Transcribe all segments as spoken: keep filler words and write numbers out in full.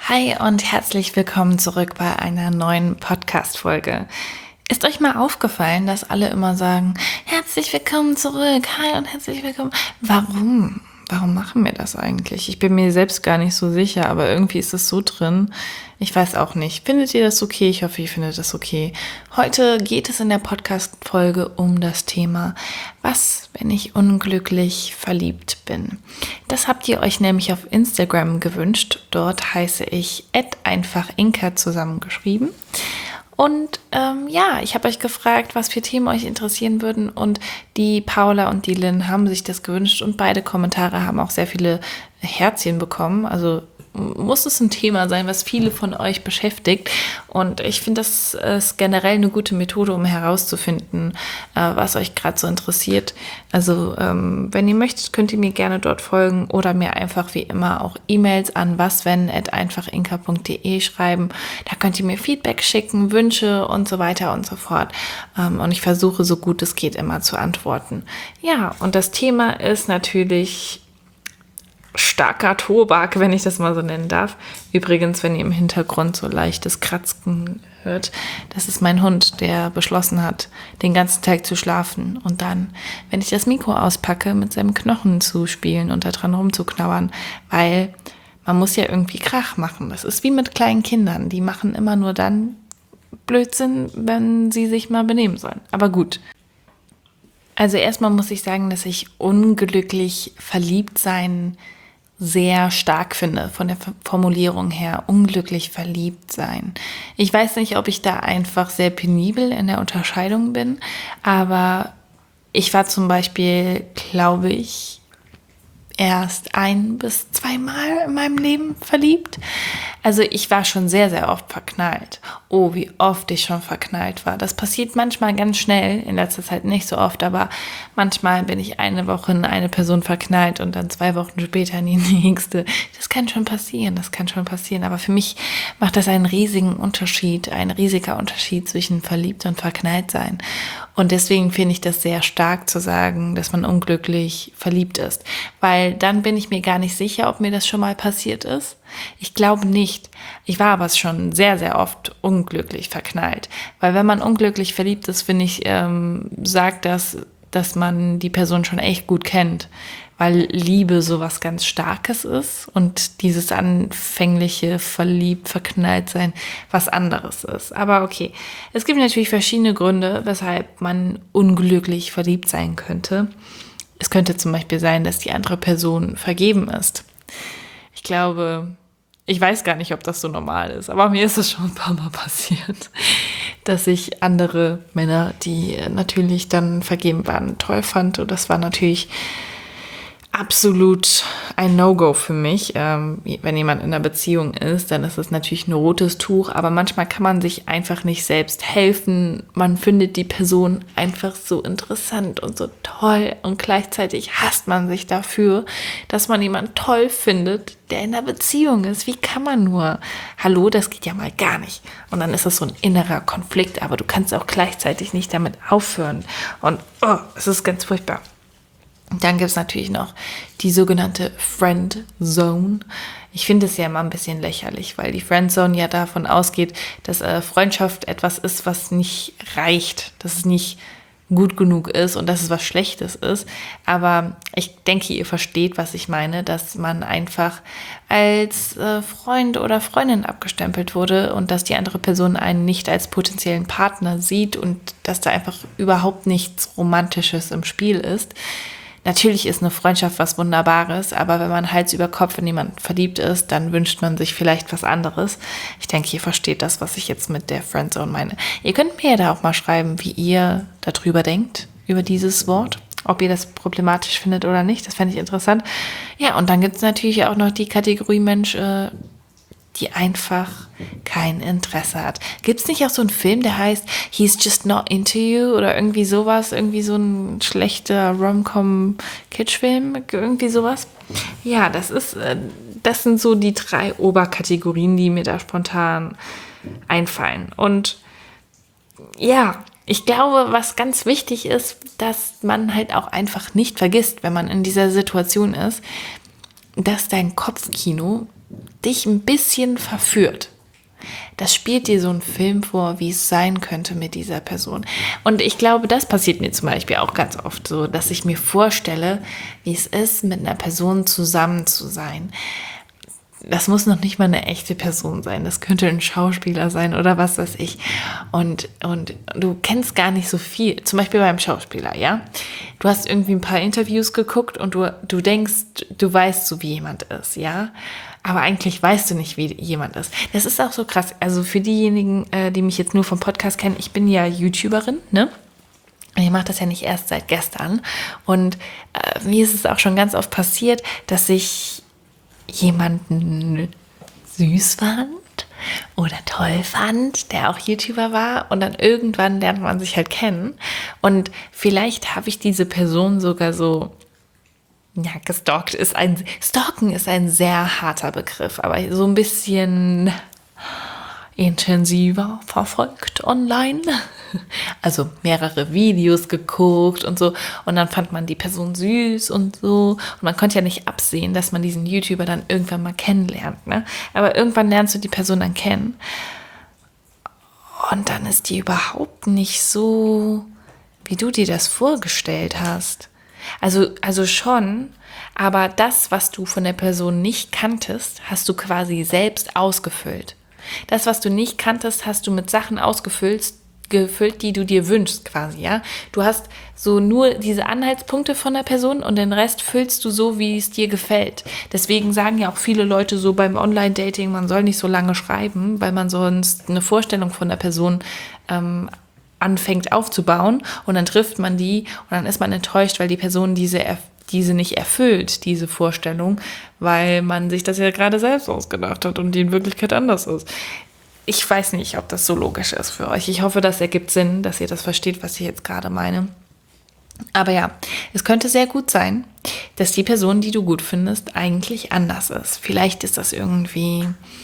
Hi und herzlich willkommen zurück bei einer neuen Podcast-Folge. Ist euch mal aufgefallen, dass alle immer sagen, herzlich willkommen zurück, hi und herzlich willkommen. Warum? Warum machen wir das eigentlich? Ich bin mir selbst gar nicht so sicher, aber irgendwie ist es so drin. Ich weiß auch nicht. Findet ihr das okay? Ich hoffe, ihr findet das okay. Heute geht es in der Podcast-Folge um das Thema, was, wenn ich unglücklich verliebt bin? Das habt ihr euch nämlich auf Instagram gewünscht. Dort heiße ich @einfachinka zusammengeschrieben. Und ähm, ja, ich habe euch gefragt, was für Themen euch interessieren würden, und die Paula und die Lynn haben sich das gewünscht und beide Kommentare haben auch sehr viele Herzchen bekommen. Also muss es ein Thema sein, was viele von euch beschäftigt, und ich finde, das ist generell eine gute Methode, um herauszufinden, was euch gerade so interessiert. Also ähm, wenn ihr möchtet, könnt ihr mir gerne dort folgen oder mir einfach wie immer auch E-Mails an waswenn at einfachinka punkt de schreiben. Da könnt ihr mir Feedback schicken, Wünsche und so weiter und so fort, ähm, und ich versuche, so gut es geht, immer zu antworten. Ja, und das Thema ist natürlich starker Tobak, wenn ich das mal so nennen darf. Übrigens, wenn ihr im Hintergrund so leichtes Kratzen hört, das ist mein Hund, der beschlossen hat, den ganzen Tag zu schlafen und dann, wenn ich das Mikro auspacke, mit seinem Knochen zu spielen und da dran rumzuknabbern, weil man muss ja irgendwie Krach machen. Das ist wie mit kleinen Kindern, die machen immer nur dann Blödsinn, wenn sie sich mal benehmen sollen. Aber gut. Also erstmal muss ich sagen, dass ich unglücklich verliebt sein sehr stark finde, von der Formulierung her, unglücklich verliebt sein. Ich weiß nicht, ob ich da einfach sehr penibel in der Unterscheidung bin, aber ich war zum Beispiel, glaube ich, erst ein bis zweimal in meinem Leben verliebt. Also ich war schon sehr, sehr oft verknallt. Oh, wie oft ich schon verknallt war. Das passiert manchmal ganz schnell, in letzter Zeit nicht so oft, aber manchmal bin ich eine Woche in eine Person verknallt und dann zwei Wochen später in die nächste. Das kann schon passieren, das kann schon passieren. Aber für mich macht das einen riesigen Unterschied, ein riesiger Unterschied zwischen verliebt und verknallt sein. Und deswegen finde ich das sehr stark zu sagen, dass man unglücklich verliebt ist. Weil dann bin ich mir gar nicht sicher, ob mir das schon mal passiert ist. Ich glaube nicht. Ich war aber schon sehr, sehr oft unglücklich verknallt. Weil wenn man unglücklich verliebt ist, finde ich, ähm, sagt das, dass man die Person schon echt gut kennt. Weil Liebe sowas ganz Starkes ist und dieses anfängliche verliebt, verknallt sein was anderes ist. Aber okay, es gibt natürlich verschiedene Gründe, weshalb man unglücklich verliebt sein könnte. Es könnte zum Beispiel sein, dass die andere Person vergeben ist. Ich glaube, ich weiß gar nicht, ob das so normal ist, aber mir ist es schon ein paar Mal passiert, dass ich andere Männer, die natürlich dann vergeben waren, toll fand. Und das war natürlich absolut ein No-Go für mich. Ähm, wenn jemand in einer Beziehung ist, dann ist es natürlich ein rotes Tuch, aber manchmal kann man sich einfach nicht selbst helfen. Man findet die Person einfach so interessant und so toll und gleichzeitig hasst man sich dafür, dass man jemanden toll findet, der in einer Beziehung ist. Wie kann man nur? Hallo, das geht ja mal gar nicht. Und dann ist das so ein innerer Konflikt, aber du kannst auch gleichzeitig nicht damit aufhören. Und oh, es ist ganz furchtbar. Und dann gibt es natürlich noch die sogenannte Friendzone. Ich finde es ja immer ein bisschen lächerlich, weil die Friendzone ja davon ausgeht, dass äh, Freundschaft etwas ist, was nicht reicht, dass es nicht gut genug ist und dass es was Schlechtes ist. Aber ich denke, ihr versteht, was ich meine, dass man einfach als äh, Freund oder Freundin abgestempelt wurde und dass die andere Person einen nicht als potenziellen Partner sieht und dass da einfach überhaupt nichts Romantisches im Spiel ist. Natürlich ist eine Freundschaft was Wunderbares, aber wenn man Hals über Kopf in jemanden verliebt ist, dann wünscht man sich vielleicht was anderes. Ich denke, ihr versteht das, was ich jetzt mit der Friendzone meine. Ihr könnt mir ja da auch mal schreiben, wie ihr darüber denkt, über dieses Wort, ob ihr das problematisch findet oder nicht. Das fände ich interessant. Ja, und dann gibt es natürlich auch noch die Kategorie Mensch, äh, die einfach kein Interesse hat. Gibt es nicht auch so einen Film, der heißt He's Just Not Into You oder irgendwie sowas? Irgendwie so ein schlechter Rom-Com-Kitsch-Film? Irgendwie sowas? Ja, das ist, das sind so die drei Oberkategorien, die mir da spontan einfallen. Und ja, ich glaube, was ganz wichtig ist, dass man halt auch einfach nicht vergisst, wenn man in dieser Situation ist, dass dein Kopfkino dich ein bisschen verführt. Das spielt dir so einen Film vor, wie es sein könnte mit dieser Person. Und ich glaube, das passiert mir zum Beispiel auch ganz oft so, dass ich mir vorstelle, wie es ist, mit einer Person zusammen zu sein. Das muss noch nicht mal eine echte Person sein. Das könnte ein Schauspieler sein oder was weiß ich. Und, und du kennst gar nicht so viel. Zum Beispiel beim Schauspieler, ja. Du hast irgendwie ein paar Interviews geguckt und du, du denkst, du weißt so, wie jemand ist, ja. Aber eigentlich weißt du nicht, wie jemand ist. Das ist auch so krass. Also für diejenigen, die mich jetzt nur vom Podcast kennen, ich bin ja YouTuberin, ne? Ich mache das ja nicht erst seit gestern. Und äh, mir ist es auch schon ganz oft passiert, dass ich jemanden süß fand oder toll fand, der auch YouTuber war, und dann irgendwann lernt man sich halt kennen und vielleicht habe ich diese Person sogar so, ja, gestalkt ist ein, stalken ist ein sehr harter Begriff, aber so ein bisschen intensiver verfolgt online. Also mehrere Videos geguckt und so. Und dann fand man die Person süß und so. Und man konnte ja nicht absehen, dass man diesen YouTuber dann irgendwann mal kennenlernt. Ne? Aber irgendwann lernst du die Person dann kennen. Und dann ist die überhaupt nicht so, wie du dir das vorgestellt hast. Also, also schon, aber das, was du von der Person nicht kanntest, hast du quasi selbst ausgefüllt. Das, was du nicht kanntest, hast du mit Sachen ausgefüllt, gefüllt, die du dir wünschst quasi, ja. Du hast so nur diese Anhaltspunkte von der Person und den Rest füllst du so, wie es dir gefällt. Deswegen sagen ja auch viele Leute so beim Online-Dating, man soll nicht so lange schreiben, weil man sonst eine Vorstellung von der Person ähm, anfängt aufzubauen und dann trifft man die und dann ist man enttäuscht, weil die Person diese erf- diese nicht erfüllt, diese Vorstellung, weil man sich das ja gerade selbst ausgedacht hat und die in Wirklichkeit anders ist. Ich weiß nicht, ob das so logisch ist für euch. Ich hoffe, das ergibt Sinn, dass ihr das versteht, was ich jetzt gerade meine. Aber ja, es könnte sehr gut sein, dass die Person, die du gut findest, eigentlich anders ist. Vielleicht ist das irgendwie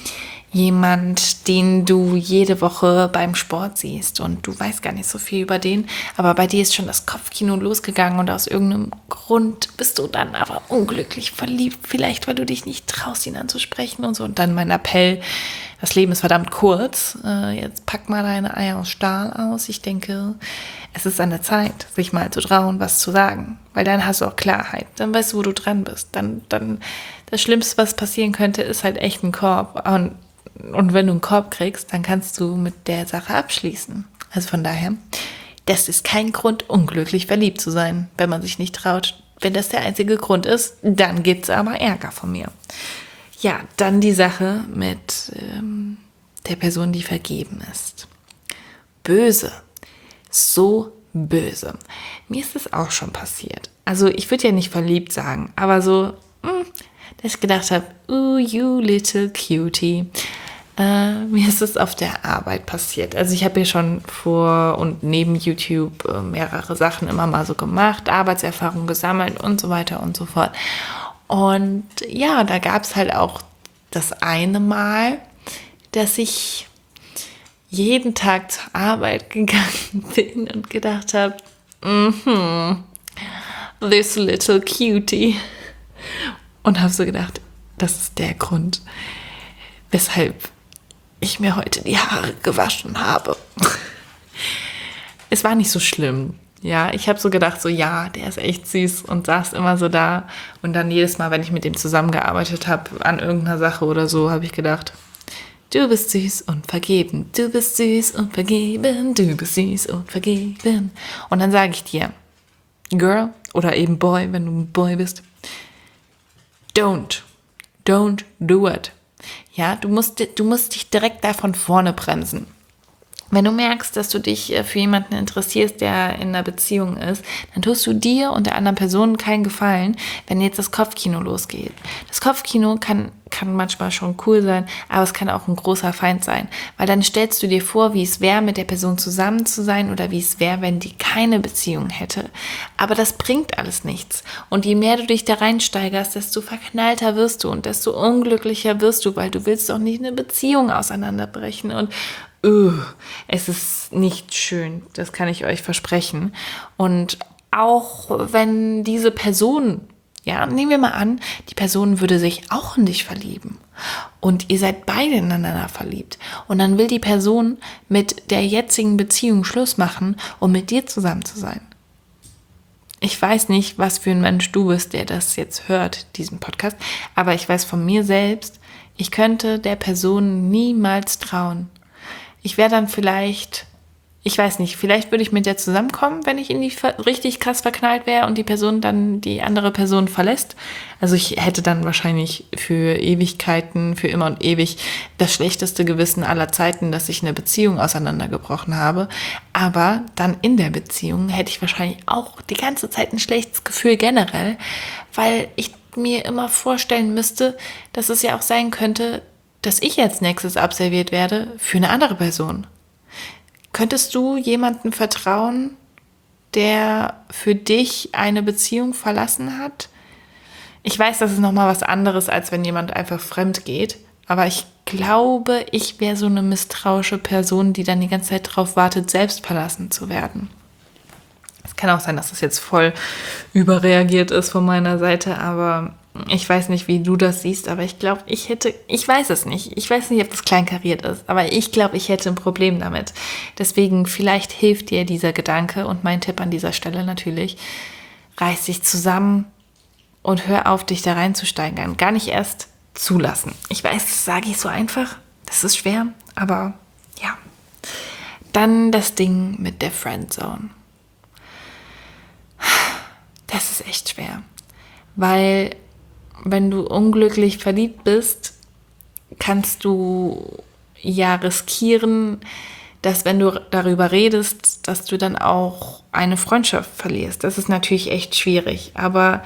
jemand, den du jede Woche beim Sport siehst und du weißt gar nicht so viel über den, aber bei dir ist schon das Kopfkino losgegangen und aus irgendeinem Grund bist du dann aber unglücklich verliebt, vielleicht weil du dich nicht traust, ihn anzusprechen und so. Und dann mein Appell, das Leben ist verdammt kurz, äh, jetzt pack mal deine Eier aus Stahl aus. Ich denke, es ist an der Zeit, sich mal zu trauen, was zu sagen, weil dann hast du auch Klarheit, dann weißt du, wo du dran bist. Dann, dann das Schlimmste, was passieren könnte, ist halt echt ein Korb. Und Und wenn du einen Korb kriegst, dann kannst du mit der Sache abschließen. Also von daher, das ist kein Grund, unglücklich verliebt zu sein, wenn man sich nicht traut. Wenn das der einzige Grund ist, dann gibt's aber Ärger von mir. Ja, dann die Sache mit ähm, der Person, die vergeben ist. Böse. So böse. Mir ist das auch schon passiert. Also ich würde ja nicht verliebt sagen, aber so, mh, dass ich gedacht habe, ooh, you little cutie. Äh, mir ist es auf der Arbeit passiert. Also ich habe ja schon vor und neben YouTube äh, mehrere Sachen immer mal so gemacht, Arbeitserfahrung gesammelt und so weiter und so fort. Und ja, da gab es halt auch das eine Mal, dass ich jeden Tag zur Arbeit gegangen bin und gedacht habe, mhm, this little cutie. Und habe so gedacht, das ist der Grund, weshalb ich mir heute die Haare gewaschen habe. Es war nicht so schlimm. Ja, ich habe so gedacht, so ja, der ist echt süß und saß immer so da. Und dann jedes Mal, wenn ich mit dem zusammengearbeitet habe an irgendeiner Sache oder so, habe ich gedacht, du bist süß und vergeben, du bist süß und vergeben, du bist süß und vergeben. Und dann sage ich dir, Girl oder eben Boy, wenn du ein Boy bist, don't, don't do it. Ja, du musst, du musst dich direkt da von vorne bremsen. Wenn du merkst, dass du dich für jemanden interessierst, der in einer Beziehung ist, dann tust du dir und der anderen Person keinen Gefallen, wenn jetzt das Kopfkino losgeht. Das Kopfkino kann, kann manchmal schon cool sein, aber es kann auch ein großer Feind sein, weil dann stellst du dir vor, wie es wäre, mit der Person zusammen zu sein oder wie es wäre, wenn die keine Beziehung hätte. Aber das bringt alles nichts. Und je mehr du dich da reinsteigerst, desto verknallter wirst du und desto unglücklicher wirst du, weil du willst doch nicht eine Beziehung auseinanderbrechen und Uh, es ist nicht schön, das kann ich euch versprechen. Und auch wenn diese Person Ja, nehmen wir mal an, die Person würde sich auch in dich verlieben und ihr seid beide ineinander verliebt und dann will die Person mit der jetzigen Beziehung Schluss machen, um mit dir zusammen zu sein. Ich weiß nicht, was für ein Mensch du bist, der das jetzt hört, diesen Podcast, aber ich weiß von mir selbst, ich könnte der Person niemals trauen. Ich wäre dann vielleicht... Ich weiß nicht, vielleicht würde ich mit der zusammenkommen, wenn ich in die ver- richtig krass verknallt wäre und die Person dann die andere Person verlässt. Also ich hätte dann wahrscheinlich für Ewigkeiten, für immer und ewig das schlechteste Gewissen aller Zeiten, dass ich eine Beziehung auseinandergebrochen habe. Aber dann in der Beziehung hätte ich wahrscheinlich auch die ganze Zeit ein schlechtes Gefühl generell, weil ich mir immer vorstellen müsste, dass es ja auch sein könnte, dass ich als nächstes abserviert werde für eine andere Person. Könntest du jemandem vertrauen, der für dich eine Beziehung verlassen hat? Ich weiß, das ist nochmal was anderes, als wenn jemand einfach fremd geht. Aber ich glaube, ich wäre so eine misstrauische Person, die dann die ganze Zeit darauf wartet, selbst verlassen zu werden. Es kann auch sein, dass das jetzt voll überreagiert ist von meiner Seite, aber ich weiß nicht, wie du das siehst, aber ich glaube, ich hätte, ich weiß es nicht, ich weiß nicht, ob das kleinkariert ist, aber ich glaube, ich hätte ein Problem damit. Deswegen, vielleicht hilft dir dieser Gedanke und mein Tipp an dieser Stelle natürlich, reiß dich zusammen und hör auf, dich da reinzusteigern. Gar nicht erst zulassen. Ich weiß, das sage ich so einfach, das ist schwer, aber ja. Dann das Ding mit der Friendzone. Das ist echt schwer, weil wenn du unglücklich verliebt bist, kannst du ja riskieren, dass wenn du darüber redest, dass du dann auch eine Freundschaft verlierst. Das ist natürlich echt schwierig, aber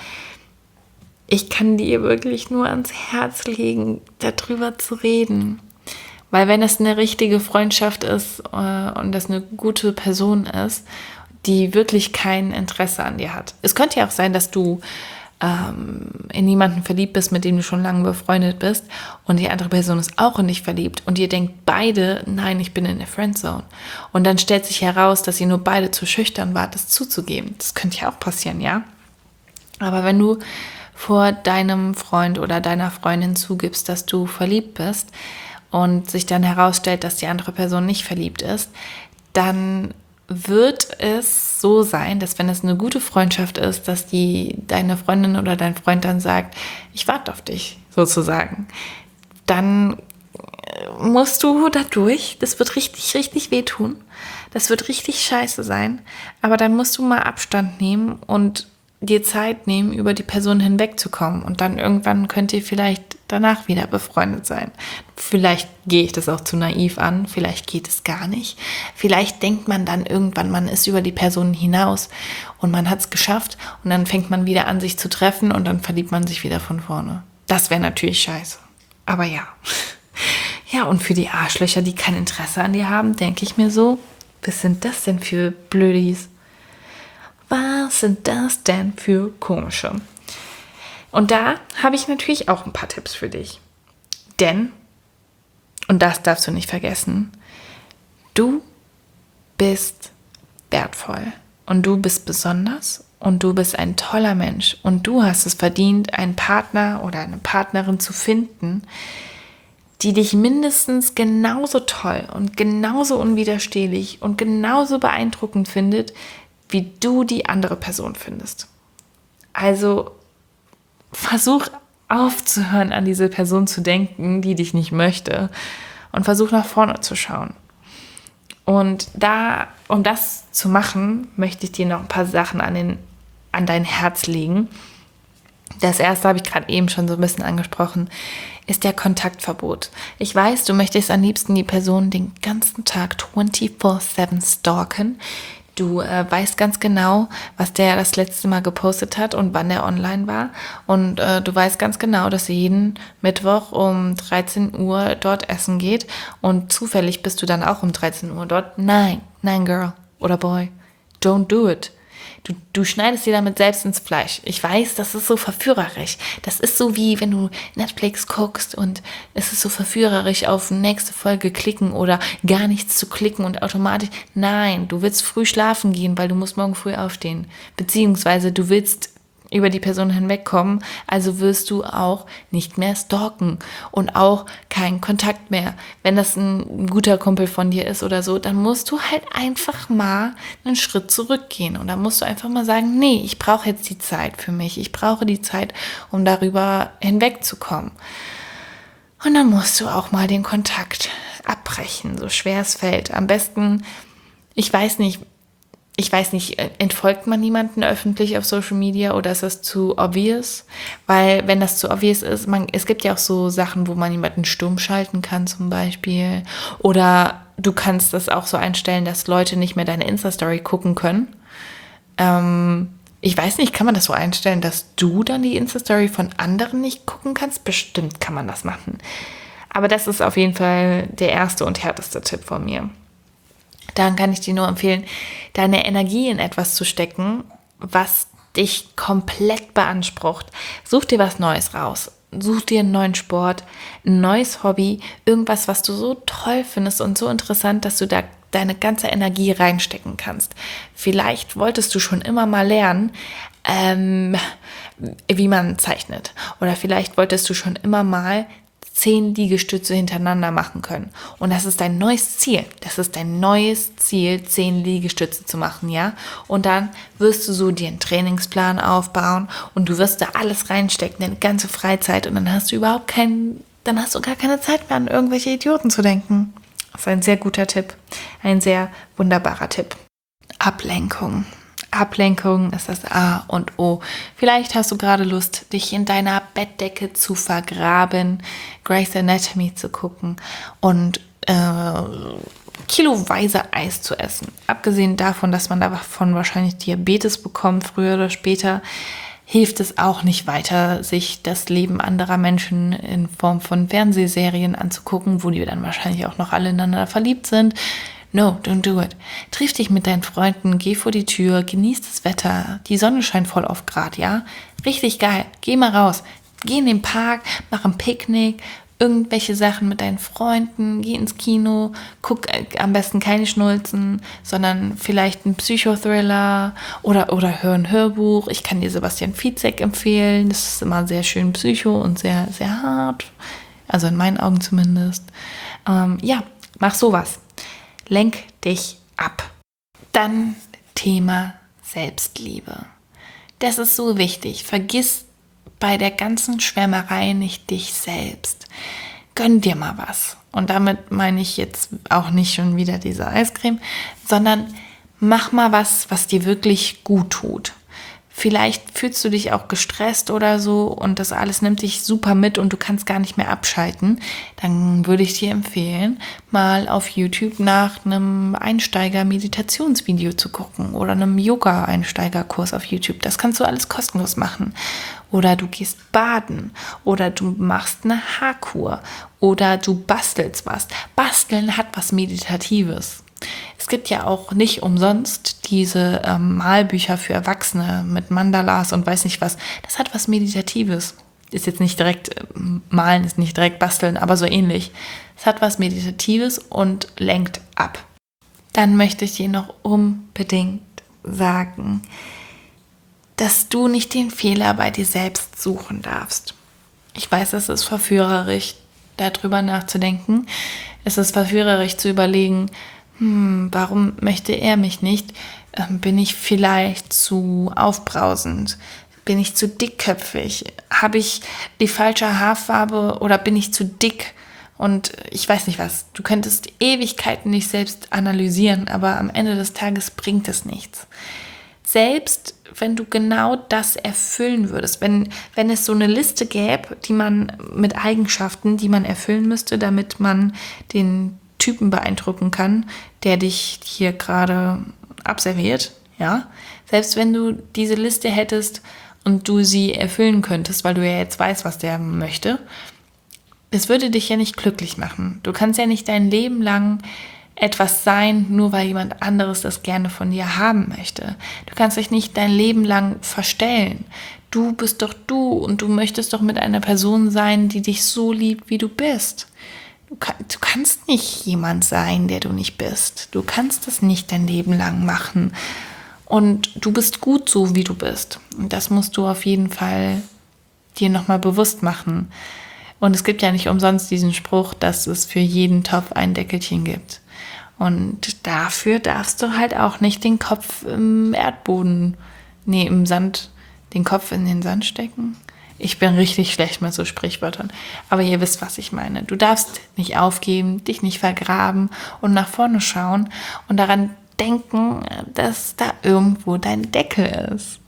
ich kann dir wirklich nur ans Herz legen, darüber zu reden. Weil wenn es eine richtige Freundschaft ist äh, und das eine gute Person ist, die wirklich kein Interesse an dir hat. Es könnte ja auch sein, dass du ähm, in jemanden verliebt bist, mit dem du schon lange befreundet bist und die andere Person ist auch in dich verliebt und ihr denkt beide, nein, ich bin in der Friendzone. Und dann stellt sich heraus, dass ihr nur beide zu schüchtern wart, das zuzugeben. Das könnte ja auch passieren, ja? Aber wenn du vor deinem Freund oder deiner Freundin zugibst, dass du verliebt bist und sich dann herausstellt, dass die andere Person nicht verliebt ist, dann wird es so sein, dass wenn es eine gute Freundschaft ist, dass die deine Freundin oder dein Freund dann sagt, ich warte auf dich, sozusagen. Dann musst du da durch. Das wird richtig, richtig wehtun. Das wird richtig scheiße sein. Aber dann musst du mal Abstand nehmen und dir Zeit nehmen, über die Person hinwegzukommen. Und dann irgendwann könnt ihr vielleicht danach wieder befreundet sein. Vielleicht gehe ich das auch zu naiv an, vielleicht geht es gar nicht. Vielleicht denkt man dann irgendwann, man ist über die Person hinaus und man hat es geschafft und dann fängt man wieder an, sich zu treffen und dann verliebt man sich wieder von vorne. Das wäre natürlich scheiße. Aber ja. Ja, und für die Arschlöcher, die kein Interesse an dir haben, denke ich mir so, was sind das denn für Blödis? Was sind das denn für komische? Und da habe ich natürlich auch ein paar Tipps für dich. Denn, und das darfst du nicht vergessen, du bist wertvoll und du bist besonders und du bist ein toller Mensch und du hast es verdient, einen Partner oder eine Partnerin zu finden, die dich mindestens genauso toll und genauso unwiderstehlich und genauso beeindruckend findet, wie du die andere Person findest. Also versuch aufzuhören, an diese Person zu denken, die dich nicht möchte und versuch nach vorne zu schauen. Und da, um das zu machen, möchte ich dir noch ein paar Sachen an, den, an dein Herz legen. Das erste habe ich gerade eben schon so ein bisschen angesprochen, ist der Kontaktverbot. Ich weiß, du möchtest am liebsten die Person den ganzen Tag vierundzwanzig sieben stalken. Du äh, weißt ganz genau, was der das letzte Mal gepostet hat und wann der online war. Und äh, du weißt ganz genau, dass er jeden Mittwoch um dreizehn Uhr dort essen geht. Und zufällig bist du dann auch um dreizehn Uhr dort. Nein, nein, Girl oder Boy, don't do it. Du, du schneidest dir damit selbst ins Fleisch. Ich weiß, das ist so verführerisch. Das ist so wie, wenn du Netflix guckst und es ist so verführerisch, auf nächste Folge klicken oder gar nichts zu klicken und automatisch. Nein, du willst früh schlafen gehen, weil du musst morgen früh aufstehen. Beziehungsweise du willst über die Person hinwegkommen, also wirst du auch nicht mehr stalken und auch keinen Kontakt mehr. Wenn das ein guter Kumpel von dir ist oder so, dann musst du halt einfach mal einen Schritt zurückgehen und dann musst du einfach mal sagen, nee, ich brauche jetzt die Zeit für mich, ich brauche die Zeit, um darüber hinwegzukommen. Und dann musst du auch mal den Kontakt abbrechen, so schwer es fällt. Am besten, ich weiß nicht, Ich weiß nicht, entfolgt man niemanden öffentlich auf Social Media oder ist das zu obvious? Weil wenn das zu obvious ist, man, es gibt ja auch so Sachen, wo man jemanden stumm schalten kann zum Beispiel. Oder du kannst das auch so einstellen, dass Leute nicht mehr deine Insta-Story gucken können. Ähm, ich weiß nicht, kann man das so einstellen, dass du dann die Insta-Story von anderen nicht gucken kannst? Bestimmt kann man das machen. Aber das ist auf jeden Fall der erste und härteste Tipp von mir. Dann kann ich dir nur empfehlen, deine Energie in etwas zu stecken, was dich komplett beansprucht. Such dir was Neues raus. Such dir einen neuen Sport, ein neues Hobby, irgendwas, was du so toll findest und so interessant, dass du da deine ganze Energie reinstecken kannst. Vielleicht wolltest du schon immer mal lernen, ähm, wie man zeichnet. Oder vielleicht wolltest du schon immer mal zehn Liegestütze hintereinander machen können. Und das ist dein neues Ziel. Das ist dein neues Ziel, zehn Liegestütze zu machen, ja? Und dann wirst du so dir einen Trainingsplan aufbauen und du wirst da alles reinstecken, deine ganze Freizeit und dann hast du überhaupt keinen, dann hast du gar keine Zeit mehr an irgendwelche Idioten zu denken. Das ist ein sehr guter Tipp. Ein sehr wunderbarer Tipp. Ablenkung. Ablenkung ist das A und O. Vielleicht hast du gerade Lust, dich in deiner Bettdecke zu vergraben, Grey's Anatomy zu gucken und äh, kiloweise Eis zu essen. Abgesehen davon, dass man davon wahrscheinlich Diabetes bekommt, früher oder später, hilft es auch nicht weiter, sich das Leben anderer Menschen in Form von Fernsehserien anzugucken, wo die dann wahrscheinlich auch noch alle ineinander verliebt sind. No, don't do it. Triff dich mit deinen Freunden, geh vor die Tür, genieß das Wetter. Die Sonne scheint voll oft gerade, ja? Richtig geil. Geh mal raus. Geh in den Park, mach ein Picknick, irgendwelche Sachen mit deinen Freunden, geh ins Kino, guck am besten keine Schnulzen, sondern vielleicht einen Psychothriller oder, oder hör ein Hörbuch. Ich kann dir Sebastian Fitzek empfehlen. Das ist immer sehr schön psycho und sehr, sehr hart. Also in meinen Augen zumindest. Ähm, ja, mach sowas. Lenk dich ab. Dann Thema Selbstliebe. Das ist so wichtig. Vergiss bei der ganzen Schwärmerei nicht dich selbst. Gönn dir mal was. Und damit meine ich jetzt auch nicht schon wieder diese Eiscreme, sondern mach mal was, was dir wirklich gut tut. Vielleicht fühlst du dich auch gestresst oder so und das alles nimmt dich super mit und du kannst gar nicht mehr abschalten. Dann würde ich dir empfehlen, mal auf YouTube nach einem Einsteiger-Meditationsvideo zu gucken oder einem Yoga-Einsteigerkurs auf YouTube. Das kannst du alles kostenlos machen. Oder du gehst baden oder du machst eine Haarkur oder du bastelst was. Basteln hat was Meditatives. Es gibt ja auch nicht umsonst diese ähm, Malbücher für Erwachsene mit Mandalas und weiß nicht was. Das hat was Meditatives. Ist jetzt nicht direkt äh, malen, ist nicht direkt basteln, aber so ähnlich. Es hat was Meditatives und lenkt ab. Dann möchte ich dir noch unbedingt sagen, dass du nicht den Fehler bei dir selbst suchen darfst. Ich weiß, es ist verführerisch, darüber nachzudenken. Es ist verführerisch zu überlegen, Hm, warum möchte er mich nicht? Ähm, bin ich vielleicht zu aufbrausend? Bin ich zu dickköpfig? Habe ich die falsche Haarfarbe oder bin ich zu dick? Und ich weiß nicht was. Du könntest Ewigkeiten nicht selbst analysieren, aber am Ende des Tages bringt es nichts. Selbst wenn du genau das erfüllen würdest, wenn, wenn es so eine Liste gäbe, die man mit Eigenschaften, die man erfüllen müsste, damit man den Typen beeindrucken kann, der dich hier gerade abserviert, ja. Selbst wenn du diese Liste hättest und du sie erfüllen könntest, weil du ja jetzt weißt, was der möchte, es würde dich ja nicht glücklich machen. Du kannst ja nicht dein Leben lang etwas sein, nur weil jemand anderes das gerne von dir haben möchte. Du kannst dich nicht dein Leben lang verstellen. Du bist doch du und du möchtest doch mit einer Person sein, die dich so liebt, wie du bist. Du, kann, du kannst nicht jemand sein, der du nicht bist. Du kannst das nicht dein Leben lang machen. Und du bist gut so, wie du bist. Und das musst du auf jeden Fall dir nochmal bewusst machen. Und es gibt ja nicht umsonst diesen Spruch, dass es für jeden Topf ein Deckelchen gibt. Und dafür darfst du halt auch nicht den Kopf im Erdboden, nee, im Sand, den Kopf in den Sand stecken. Ich bin richtig schlecht mit so Sprichwörtern. Aber ihr wisst, was ich meine. Du darfst nicht aufgeben, dich nicht vergraben und nach vorne schauen und daran denken, dass da irgendwo dein Deckel ist.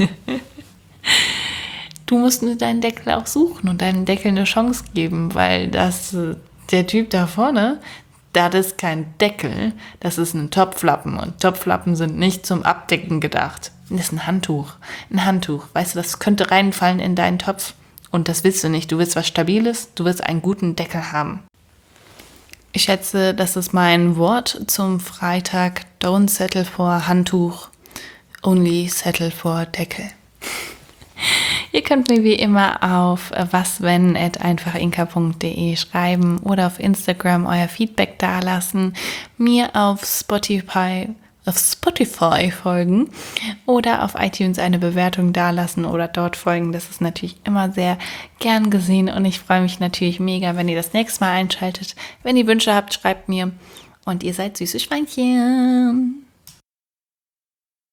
Du musst nur deinen Deckel auch suchen und deinem Deckel eine Chance geben, weil das, der Typ da vorne, das ist kein Deckel, das ist ein Topflappen. Und Topflappen sind nicht zum Abdecken gedacht. Das ist ein Handtuch. Ein Handtuch. Weißt du, das könnte reinfallen in deinen Topf. Und das willst du nicht. Du willst was Stabiles, du willst einen guten Deckel haben. Ich schätze, das ist mein Wort zum Freitag. Don't settle for Handtuch, only settle for Deckel. Ihr könnt mir wie immer auf waswenn at einfachinka punkt de schreiben oder auf Instagram euer Feedback dalassen, mir auf Spotify, auf Spotify folgen oder auf iTunes eine Bewertung dalassen oder dort folgen. Das ist natürlich immer sehr gern gesehen und ich freue mich natürlich mega, wenn ihr das nächste Mal einschaltet. Wenn ihr Wünsche habt, schreibt mir und ihr seid süße Schweinchen.